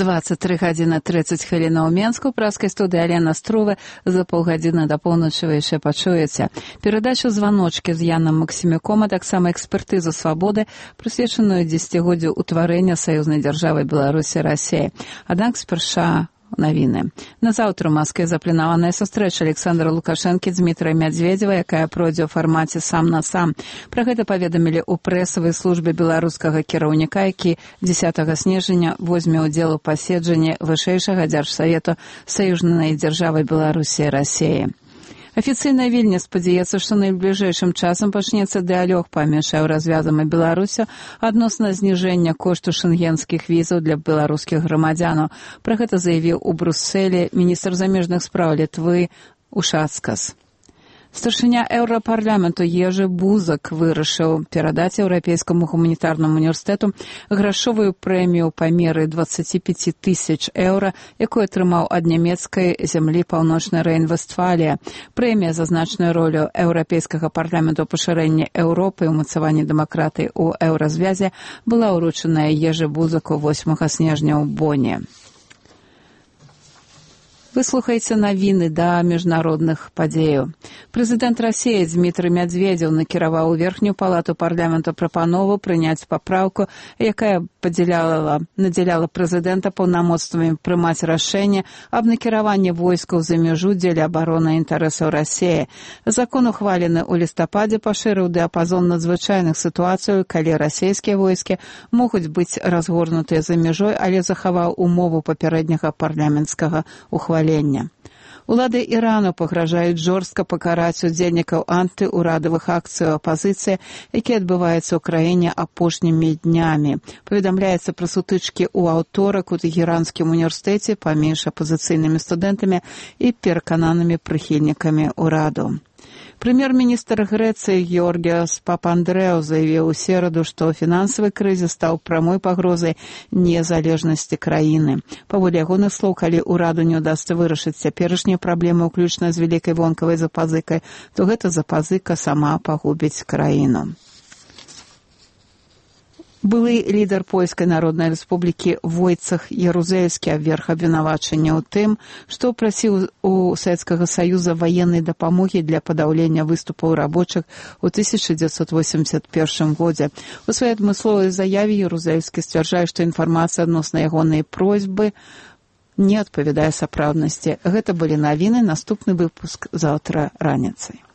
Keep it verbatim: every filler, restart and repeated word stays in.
двадцать три гадзіны тридцать хвілін у Менску. Праскай студыі Алена Струва. За паўгадзіны да поўначы вы яшчэ пачуеце перадачу «Званочкі» з Яном Максімюком, а таксама экспертызу «Свабоды», прысвечаную дзесяцігоддзю ўтварэння саюзнай дзяржавы Беларусі і Расіі. Аднак спярша навіны. На заўтра ў Маскве запланаваная сустрэча Александра Лукашэнкі з Дмітрая Мядзведзева, якая пройдзе ў фармаце сам на сам. Пра гэта паведамілі ў прэсавай службе беларускага кіраўніка, які дзесятага снежня возьме ўдзел у паседжанні вышэйшага дзяржсавету саюзнай дзяржавы Беларусі і Расіі. Афіцыйна Вільня спадзяецца, што найбліжэйшым часам пачнецца дыалог паміж Еўразвязам і Беларусю адносна зніжэння кошту шэнгенскіх візаў для беларускіх грамадзянаў. Пра гэта заявіў у Брусэлі міністр замежных спраў Літвы Ушацкас. Старшыня Еўрапарламенту Ежы Бузак вырашыў перадаць Еўрапейскаму гуманітарнаму універсітэту грашовую прэмію ў памеры дваццаць пяць тысяч еўра, якую атрымаў ад нямецкай зямлі Паўночнай Рэйн-Вестфалія. Прэмія за значную ролю Еўрапейскага парламенту ў пашырэнні Еўропы і ўмацаванні дэмакратыі ў Еўразвязе была ўручаная Ежы Бузаку восьмага снежня ў Боне. Вы слухаеце навіны да міжнародных падзеяў. Прэзідэнт Расіі Дмітрый Мядзведзеў накіраваў у верхнюю палату парламенту прапанову прыняць папраўку, якая падзяляла, надзяляла прэзідэнта паўнамоцтвамі прымаць рашэнне аб накіраванні войскаў за мяжу дзеля абароны інтарэсаў Расіі. Закон, ухвалены ў лістападзе, пашырыў дыяпазон надзвычайных сітуацый, калі расійскія войскі могуць быць разгорнутыя за мяжой, але захаваў умову папярэдняга парламенцкага ухвалення. Улады Ірану пагражаюць жорстка пакараць удзельнікаў антыурадавых акцый апазіцыі, якія адбываюцца ў краіне апошнімі днямі. Паведамляецца пра сутычкі ў аўторак у Тэхеранскім універсітэце паміж апазіцыйнымі студэнтамі і перакананымі прыхільнікамі ўраду. Прэм'ер-міністр Грэцыі Георгіас Папандрэу заявіў у сераду, што фінансавы крызіс стаў прамой пагрозай незалежнасці краіны. Паводле ягоных слоў, калі ўраду не ўдасца вырашыць цяперашнія праблемы, уключна з вялікай вонкавай запазыкай, то гэта запазыка сама пагубіць краіну. Былы лідар Польскай Народнай Рэспублікі Войцах Ярузельскі абверг абвінавачанне ў тым, што прасіў у Савецкага Саюза ваеннай дапамогі для падаўлення выступаў рабочых у тысяча дзевяцьсот восемьдесят первым годзе. У сваёй адмысловай заяве Ярузельскі сцвярджае, што інфармацыя адносна ягонай просьбы не адпавядае сапраўднасці. Гэта былі навіны, наступны выпуск заўтра раніцай.